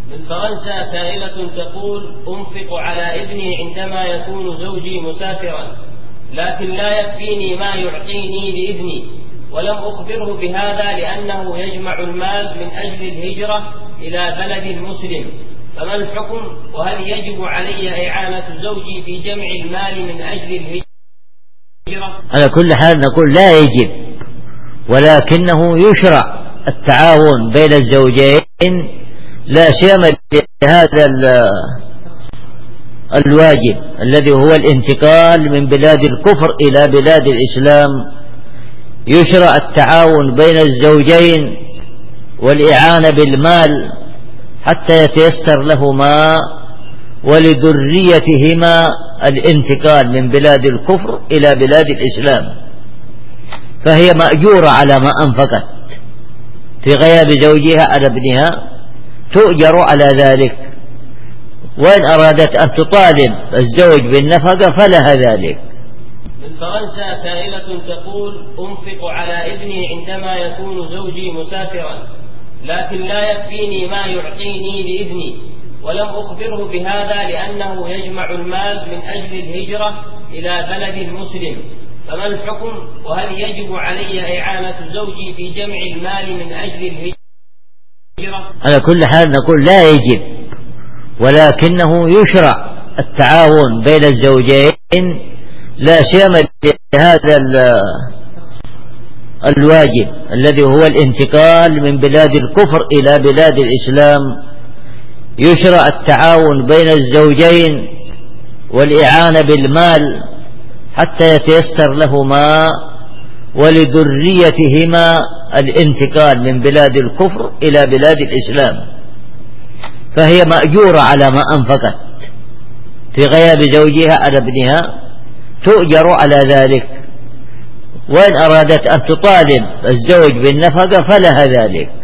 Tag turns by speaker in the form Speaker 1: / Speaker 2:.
Speaker 1: من فرنسا سائلة تقول: أنفق على ابني عندما يكون زوجي مسافرا، لكن لا يكفيني ما يعطيني لابني، ولم أخبره بهذا لأنه يجمع المال من أجل الهجرة إلى بلد مسلم، فما الحكم؟ وهل يجب علي إعانة زوجي في جمع المال من أجل الهجرة؟
Speaker 2: على كل حال نقول لا يجب، ولكنه يشرع التعاون بين الزوجين لا سيما لهذا الواجب الذي هو الانتقال من بلاد الكفر إلى بلاد الإسلام. يشرع التعاون بين الزوجين والإعانة بالمال حتى يتيسر لهما ولذريتهما الانتقال من بلاد الكفر إلى بلاد الإسلام، فهي مأجورة على ما أنفقت في غياب زوجها على ابنها، تؤجر على ذلك، وإن أرادت أن تطالب الزوج بالنفقة فلها ذلك.
Speaker 1: من فرنسا سائلة تقول: أنفق على ابني عندما يكون زوجي مسافرا، لكن لا يكفيني ما يعطيني لابني، ولم أخبره بهذا لأنه يجمع المال من أجل الهجرة إلى بلد مسلم، فما الحكم؟ وهل يجب علي إعانة زوجي في جمع المال من أجل الهجرة؟
Speaker 2: على كل حال نقول لا يجب، ولكنه يشرع التعاون بين الزوجين لا سيما لهذا الواجب الذي هو الانتقال من بلاد الكفر إلى بلاد الإسلام. يشرع التعاون بين الزوجين والإعانة بالمال حتى يتيسر لهما ولذريتهما الانتقال من بلاد الكفر إلى بلاد الإسلام، فهي مأجورة على ما أنفقت في غياب زوجها على ابنها، تؤجر على ذلك، وإن أرادت أن تطالب الزوج بالنفقة فلها ذلك.